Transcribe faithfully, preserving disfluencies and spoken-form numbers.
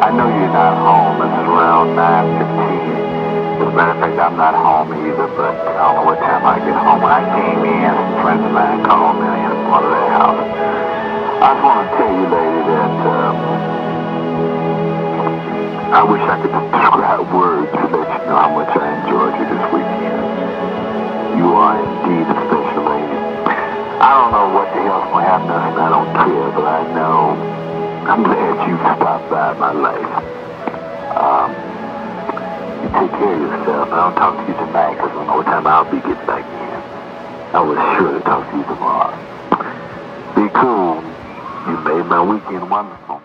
I know you're not home. It's around nine fifteen. As a matter of fact, I'm not home either, but I don't know what time I get home. When I came in, some friends of mine called me in one of their houses. I just want to tell you, lady, that um, I wish I could describe words to let you know how much I enjoyed you this weekend. You are indeed a special lady. I don't know what the hell's going to happen to us, and I don't care, but I know I'm glad you stopped by my life. Um, you take care of yourself. I don't talk to you tonight because I don't know what time I'll be getting back in. I was sure to talk to you tomorrow. Be cool. You made my weekend wonderful.